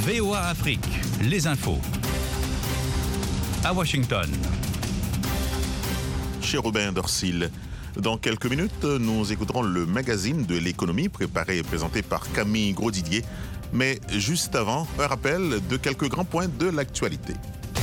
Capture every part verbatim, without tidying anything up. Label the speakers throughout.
Speaker 1: V O A Afrique, les infos. À Washington.
Speaker 2: Chez Robin Dorsil. Dans quelques minutes, nous écouterons le magazine de l'économie préparé et présenté par Camille Grosdidier. Mais juste avant, un rappel de quelques grands points de l'actualité.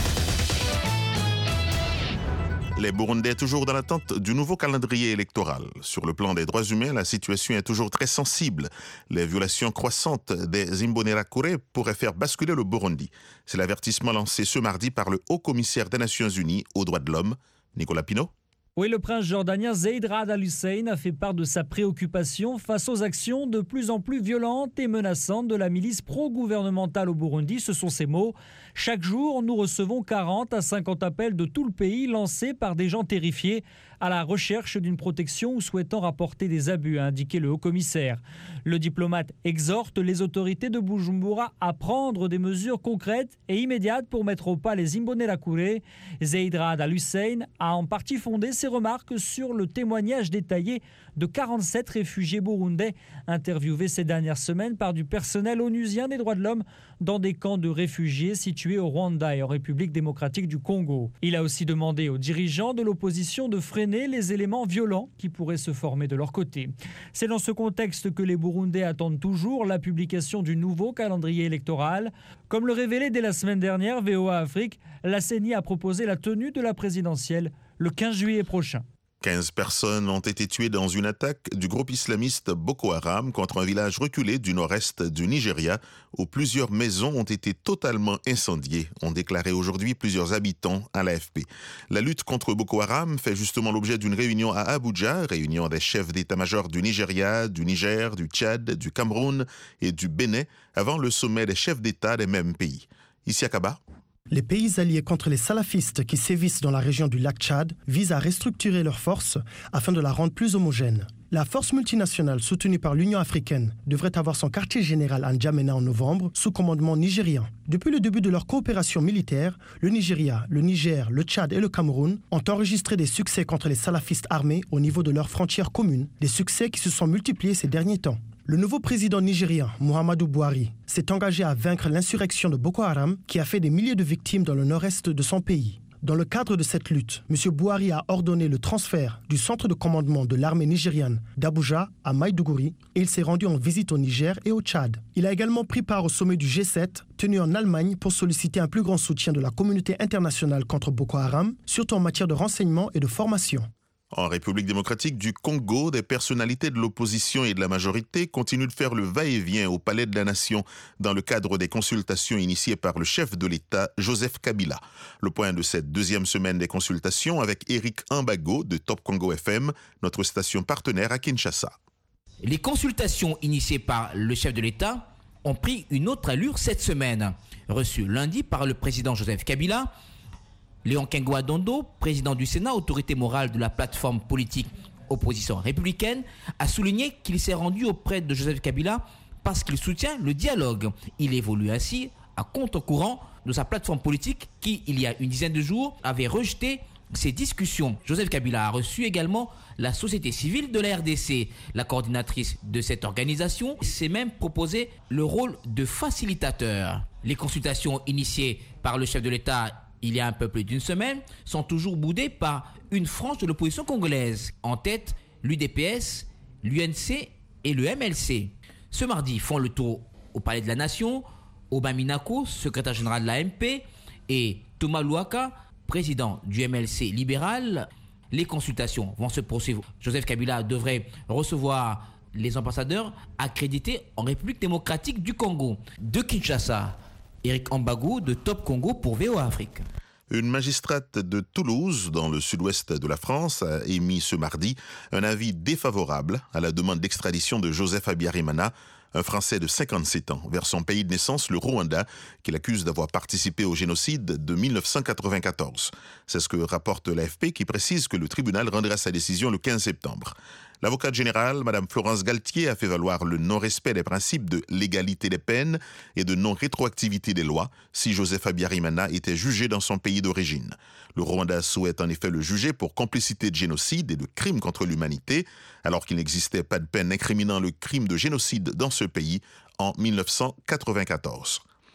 Speaker 2: Les Burundais toujours dans l'attente du nouveau calendrier électoral. Sur le plan des droits humains, la situation est toujours très sensible. Les violations croissantes des Imbonerakure pourraient faire basculer le Burundi. C'est l'avertissement lancé ce mardi par le haut-commissaire des Nations Unies aux droits de l'homme, Nicolas Pinault.
Speaker 3: Oui, le prince jordanien Zeid Ra'ad Al Hussein a fait part de sa préoccupation face aux actions de plus en plus violentes et menaçantes de la milice pro-gouvernementale au Burundi. Ce sont ses mots. Chaque jour, nous recevons quarante à cinquante appels de tout le pays lancés par des gens terrifiés à la recherche d'une protection ou souhaitant rapporter des abus, a indiqué le haut-commissaire. Le diplomate exhorte les autorités de Bujumbura à prendre des mesures concrètes et immédiates pour mettre au pas les Imbonerakure. Zeid Ra'ad Al Hussein a en partie fondé ses remarques sur le témoignage détaillé de quarante-sept réfugiés burundais interviewés ces dernières semaines par du personnel onusien des droits de l'homme dans des camps de réfugiés situés au Rwanda et en République démocratique du Congo. Il a aussi demandé aux dirigeants de l'opposition de freiner les éléments violents qui pourraient se former de leur côté. C'est dans ce contexte que les Burundais attendent toujours la publication du nouveau calendrier électoral. Comme le révélait dès la semaine dernière V O A Afrique, la C E N I a proposé la tenue de la présidentielle le quinze juillet prochain.
Speaker 2: quinze personnes ont été tuées dans une attaque du groupe islamiste Boko Haram contre un village reculé du nord-est du Nigeria où plusieurs maisons ont été totalement incendiées, ont déclaré aujourd'hui plusieurs habitants à l'A F P. La lutte contre Boko Haram fait justement l'objet d'une réunion à Abuja, réunion des chefs d'état-major du Nigeria, du Niger, du Tchad, du Cameroun et du Bénin avant le sommet des chefs d'État des mêmes pays. Ici à Kaba.
Speaker 4: Les pays alliés contre les salafistes qui sévissent dans la région du lac Tchad visent à restructurer leurs forces afin de la rendre plus homogène. La force multinationale soutenue par l'Union africaine devrait avoir son quartier général à N'Djamena en novembre sous commandement nigérien. Depuis le début de leur coopération militaire, le Nigeria, le Niger, le Tchad et le Cameroun ont enregistré des succès contre les salafistes armés au niveau de leurs frontières communes, des succès qui se sont multipliés ces derniers temps. Le nouveau président nigérien, Muhammadu Buhari, s'est engagé à vaincre l'insurrection de Boko Haram qui a fait des milliers de victimes dans le nord-est de son pays. Dans le cadre de cette lutte, M. Buhari a ordonné le transfert du centre de commandement de l'armée nigériane d'Abuja à Maïdougouri et il s'est rendu en visite au Niger et au Tchad. Il a également pris part au sommet du G sept tenu en Allemagne pour solliciter un plus grand soutien de la communauté internationale contre Boko Haram, surtout en matière de renseignement et de formation.
Speaker 2: En République démocratique du Congo, des personnalités de l'opposition et de la majorité continuent de faire le va-et-vient au Palais de la Nation dans le cadre des consultations initiées par le chef de l'État, Joseph Kabila. Le point de cette deuxième semaine des consultations avec Eric Ambago de Top Congo F M, notre station partenaire à Kinshasa.
Speaker 5: Les consultations initiées par le chef de l'État ont pris une autre allure cette semaine. Reçu lundi par le président Joseph Kabila, Léon Kengoa Dondo, président du Sénat, autorité morale de la plateforme politique opposition républicaine, a souligné qu'il s'est rendu auprès de Joseph Kabila parce qu'il soutient le dialogue. Il évolue ainsi à contre-courant de sa plateforme politique qui, il y a une dizaine de jours, avait rejeté ces discussions. Joseph Kabila a reçu également la société civile de la R D C. La coordinatrice de cette organisation s'est même proposé le rôle de facilitateur. Les consultations initiées par le chef de l'État il y a un peu plus d'une semaine, sont toujours boudés par une frange de l'opposition congolaise. En tête, l'U D P S, l'U N C et le M L C. Ce mardi, font le tour au Palais de la Nation, Aubin Minako, secrétaire général de l'A M P, et Thomas Louaka, président du M L C libéral. Les consultations vont se poursuivre. Joseph Kabila devrait recevoir les ambassadeurs accrédités en République démocratique du Congo. De Kinshasa, Eric Ambagou de Top Congo pour V O A Afrique.
Speaker 2: Une magistrate de Toulouse, dans le sud-ouest de la France, a émis ce mardi un avis défavorable à la demande d'extradition de Joseph Habyarimana, un Français de cinquante-sept ans, vers son pays de naissance, le Rwanda, qu'il accuse d'avoir participé au génocide de mille neuf cent quatre-vingt-quatorze. C'est ce que rapporte l'A F P qui précise que le tribunal rendra sa décision le quinze septembre. L'avocate générale, Mme Florence Galtier, a fait valoir le non-respect des principes de légalité des peines et de non-rétroactivité des lois si Joseph Habyarimana était jugé dans son pays d'origine. Le Rwanda souhaite en effet le juger pour complicité de génocide et de crime contre l'humanité, alors qu'il n'existait pas de peine incriminant le crime de génocide dans ce pays en mille neuf cent quatre-vingt-quatorze.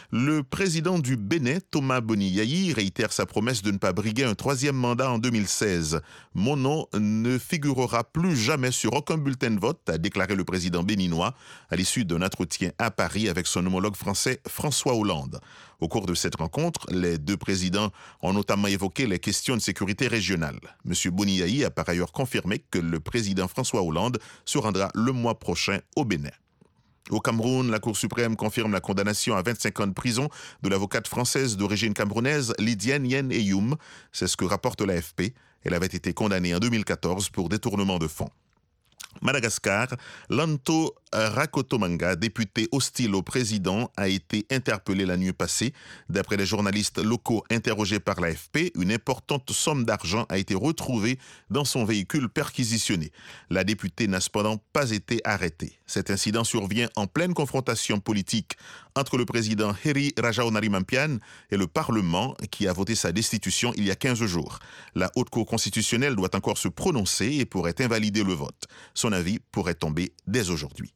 Speaker 2: Le président du Bénin, Thomas Boni Yayi, réitère sa promesse de ne pas briguer un troisième mandat en deux mille seize. Mon nom ne figurera plus jamais sur aucun bulletin de vote, a déclaré le président béninois à l'issue d'un entretien à Paris avec son homologue français François Hollande. Au cours de cette rencontre, les deux présidents ont notamment évoqué les questions de sécurité régionale. M. Boni Yayi a par ailleurs confirmé que le président François Hollande se rendra le mois prochain au Bénin. Au Cameroun, la Cour suprême confirme la condamnation à vingt-cinq ans de prison de l'avocate française d'origine camerounaise Lydiane Yen Eyoum. C'est ce que rapporte l'A F P. Elle avait été condamnée en deux mille quatorze pour détournement de fonds. Madagascar, Lanto Rakotomanga, député hostile au président, a été interpellé la nuit passée. D'après les journalistes locaux interrogés par l'A F P, une importante somme d'argent a été retrouvée dans son véhicule perquisitionné. La députée n'a cependant pas été arrêtée. Cet incident survient en pleine confrontation politique entre le président Heri Rajaonarimampian et le Parlement qui a voté sa destitution il y a quinze jours. La Haute Cour constitutionnelle doit encore se prononcer et pourrait invalider le vote. Son avis pourrait tomber dès aujourd'hui.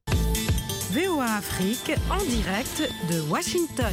Speaker 6: V O A Afrique en direct de Washington.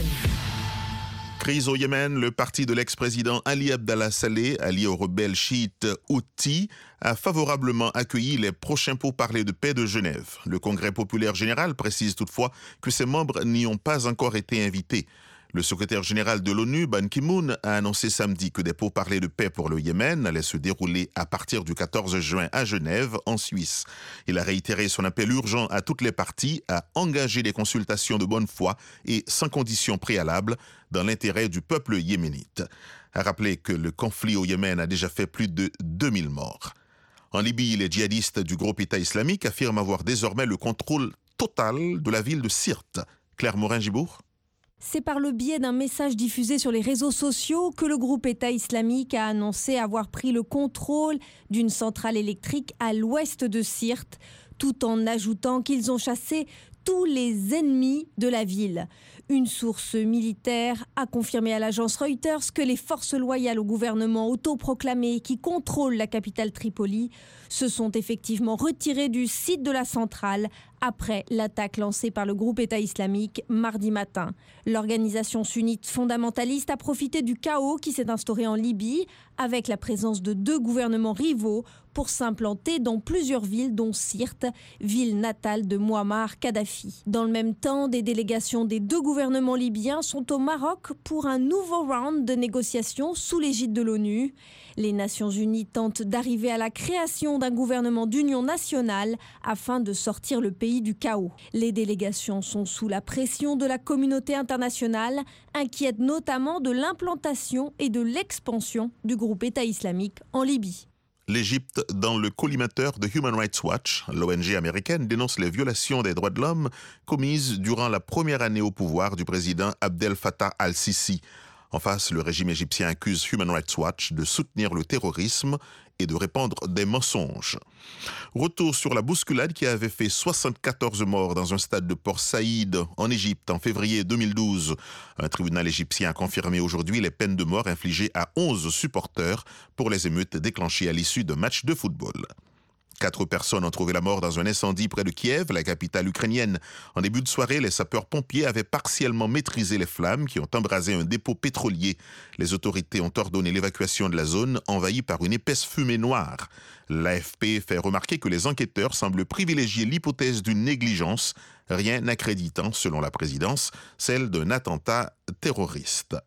Speaker 2: Crise au Yémen, le parti de l'ex-président Ali Abdallah Saleh, allié aux rebelles chiites Houthis, a favorablement accueilli les prochains pourparlers de paix de Genève. Le Congrès populaire général précise toutefois que ses membres n'y ont pas encore été invités. Le secrétaire général de l'ONU, Ban Ki-moon, a annoncé samedi que des pourparlers de paix pour le Yémen allaient se dérouler à partir du quatorze juin à Genève, en Suisse. Il a réitéré son appel urgent à toutes les parties à engager des consultations de bonne foi et sans conditions préalables dans l'intérêt du peuple yéménite. A rappelé que le conflit au Yémen a déjà fait plus de deux mille morts. En Libye, les djihadistes du groupe État islamique affirment avoir désormais le contrôle total de la ville de Sirte. Claire Morin-Gibour.
Speaker 7: C'est par le biais d'un message diffusé sur les réseaux sociaux que le groupe État islamique a annoncé avoir pris le contrôle d'une centrale électrique à l'ouest de Sirte, tout en ajoutant qu'ils ont chassé tous les ennemis de la ville. Une source militaire a confirmé à l'agence Reuters que les forces loyales au gouvernement autoproclamé qui contrôlent la capitale Tripoli se sont effectivement retirées du site de la centrale après l'attaque lancée par le groupe État islamique mardi matin. L'organisation sunnite fondamentaliste a profité du chaos qui s'est instauré en Libye avec la présence de deux gouvernements rivaux pour s'implanter dans plusieurs villes dont Sirte, ville natale de Mouammar Kadhafi. Dans le même temps, des délégations des deux gouvernements libyens sont au Maroc pour un nouveau round de négociations sous l'égide de l'ONU. Les Nations Unies tentent d'arriver à la création d'un gouvernement d'union nationale afin de sortir le pays du chaos. Les délégations sont sous la pression de la communauté internationale, inquiète notamment de l'implantation et de l'expansion du groupe État islamique en Libye.
Speaker 2: L'Égypte, dans le collimateur de Human Rights Watch, l'O N G américaine dénonce les violations des droits de l'homme commises durant la première année au pouvoir du président Abdel Fattah al-Sisi. En face, le régime égyptien accuse Human Rights Watch de soutenir le terrorisme et de répandre des mensonges. Retour sur la bousculade qui avait fait soixante-quatorze morts dans un stade de Port Saïd en Égypte en février deux mille douze. Un tribunal égyptien a confirmé aujourd'hui les peines de mort infligées à onze supporters pour les émeutes déclenchées à l'issue d'un match de football. Quatre personnes ont trouvé la mort dans un incendie près de Kiev, la capitale ukrainienne. En début de soirée, les sapeurs-pompiers avaient partiellement maîtrisé les flammes qui ont embrasé un dépôt pétrolier. Les autorités ont ordonné l'évacuation de la zone envahie par une épaisse fumée noire. L'A F P fait remarquer que les enquêteurs semblent privilégier l'hypothèse d'une négligence, rien n'accréditant, selon la présidence, celle d'un attentat terroriste.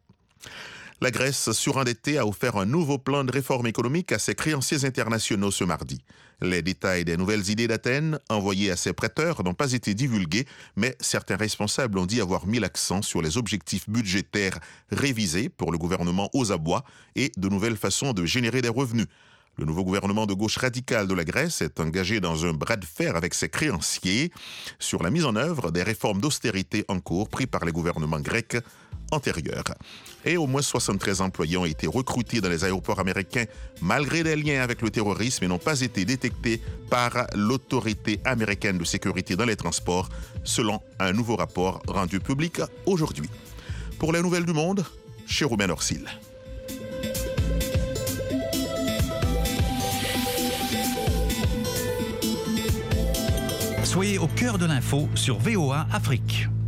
Speaker 2: La Grèce, surendettée, a offert un nouveau plan de réforme économique à ses créanciers internationaux ce mardi. Les détails des nouvelles idées d'Athènes, envoyées à ses prêteurs, n'ont pas été divulgués, mais certains responsables ont dit avoir mis l'accent sur les objectifs budgétaires révisés pour le gouvernement aux abois et de nouvelles façons de générer des revenus. Le nouveau gouvernement de gauche radicale de la Grèce est engagé dans un bras de fer avec ses créanciers sur la mise en œuvre des réformes d'austérité en cours prises par les gouvernements grecs antérieurs. Et au moins soixante-treize employés ont été recrutés dans les aéroports américains malgré des liens avec le terrorisme et n'ont pas été détectés par l'autorité américaine de sécurité dans les transports, selon un nouveau rapport rendu public aujourd'hui. Pour les nouvelles du monde, chez Romain Orsil.
Speaker 1: Soyez au cœur de l'info sur V O A Afrique.